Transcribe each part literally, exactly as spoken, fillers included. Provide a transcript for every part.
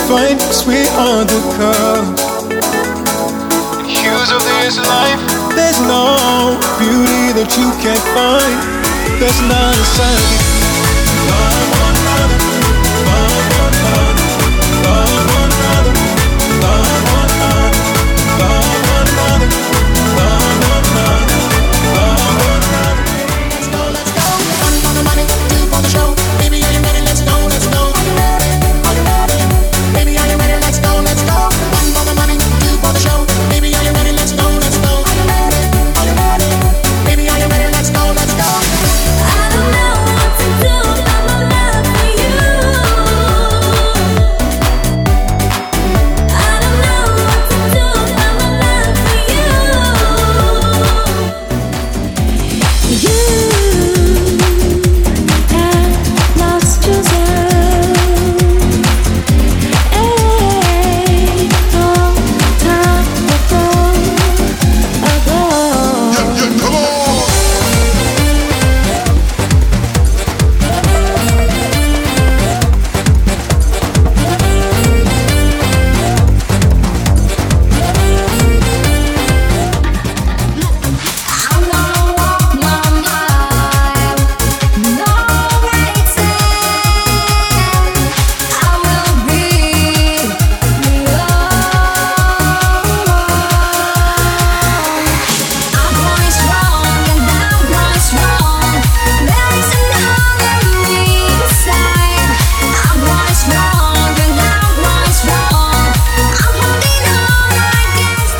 find sweet undercover. In hues of this life, there's no beauty that you can't find. There's not a sign. Love one another, love one another, love one another, love one another, love one another, love one another, love one another. Let's go, let's go. One for the money, two for the show. Baby, are you ready? Let's go, let's go. Are you ready? Are you ready? Baby, are you ready? Let's go, let's go. One for the money, two for the show. Baby, are you ready? Let's go, let's go. Are you ready? Are you ready? Baby, are you ready? Let's go, let's go. I don't know what to do about my love for you. I don't know what to do about my love for you. You have lost yourself. A long time ago, ago. Yeah, yeah, come on. I'm gonna walk my mile, no waiting. I will be I'm going strong and I'm going strong. There is another me inside. I'm going strong and I'm going strong. I'm holding on against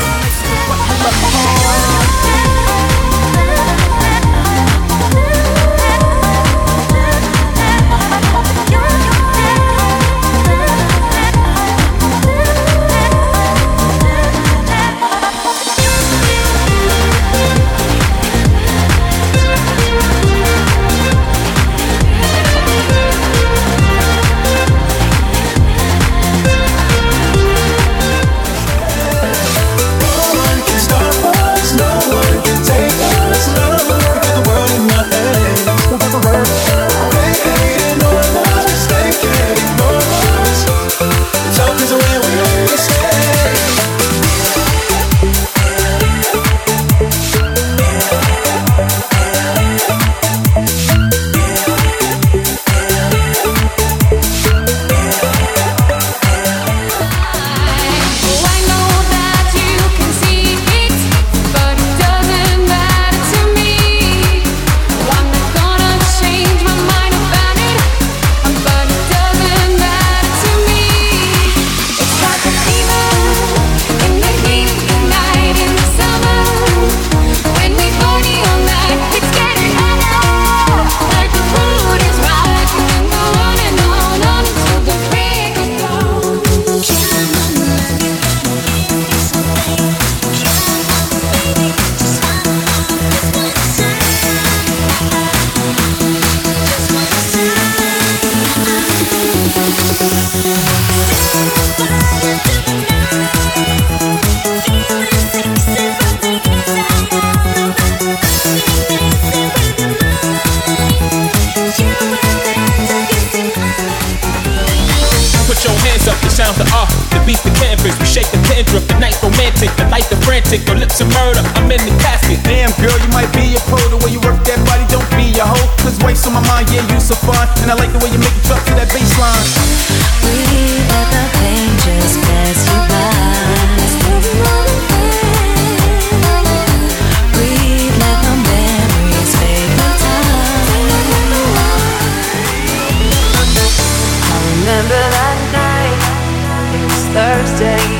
No one can stop us, no one can take us. Love, got the world in my hands. They hating on us, they can't ignore us. Talk is the way we always stay. I know that you can see it, but it doesn't matter to me. I'm not gonna change my mind about it, but it doesn't matter to me. It's like a fever in the heat of the night in the summer. When we party all night, it's getting hotter. Like the mood is right, we can go on and on, on until the break of dawn. Put your hands up, the sounds of art, the beats the canvas, we shake the tendril, the night's romantic, the light the frantic, your lips are murder, I'm in the casket. Damn girl, you might be a pro. The way you work that body, don't be a hoe. Cause waist on my mind, yeah, you so fun. And I like the way you make it drop to that bass line. We let the pain just pass you by. We let the memories fade with time. I remember that night. It was Thursday